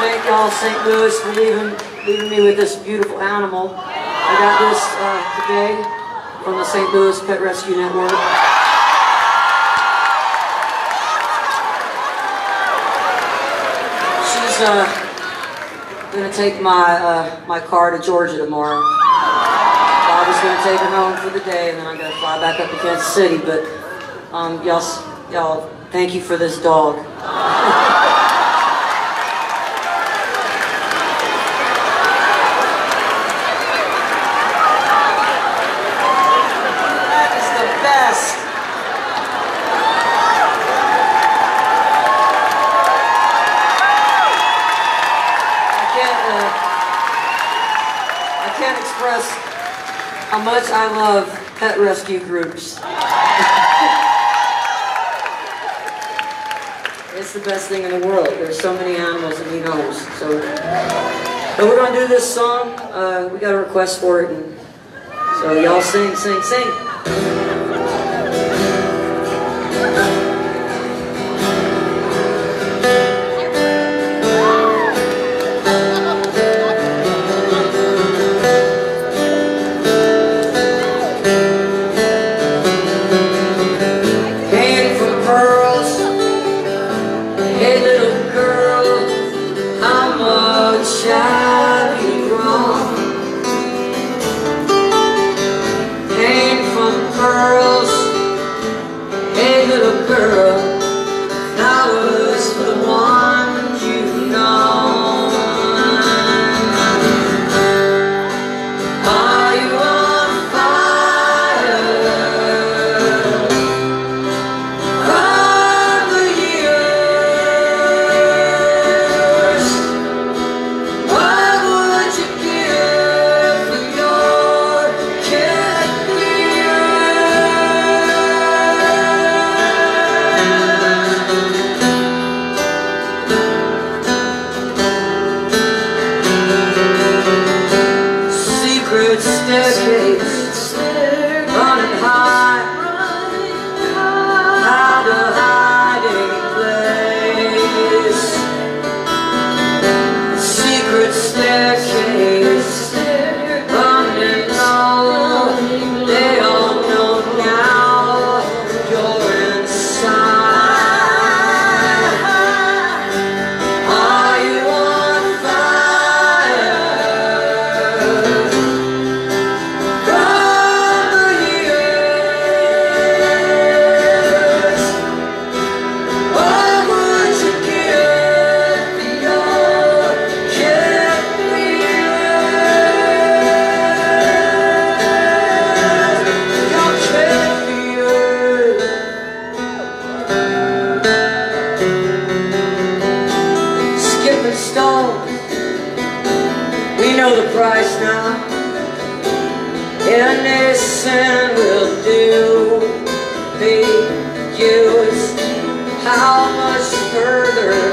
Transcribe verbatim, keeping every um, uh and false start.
thank y'all, Saint Louis, for leaving, leaving me with this beautiful animal. I got this uh, today from the Saint Louis Pet Rescue Network. She's uh, gonna take my uh, my car to Georgia tomorrow. Bobby's gonna take her home for the day, and then I'm gonna fly back up to Kansas City. But um, y'all, y'all, thank you for this dog. Express how much I love pet rescue groups. It's the best thing in the world. There's so many animals that need homes. So, but we're gonna do this song. Uh, we got a request for it, and so y'all sing, sing, sing. Staircase, running high, out of hiding place. Secret staircase, running low. They all know now you're inside. Are you on fire? We know the price now. Any sin will do. Be used. How much further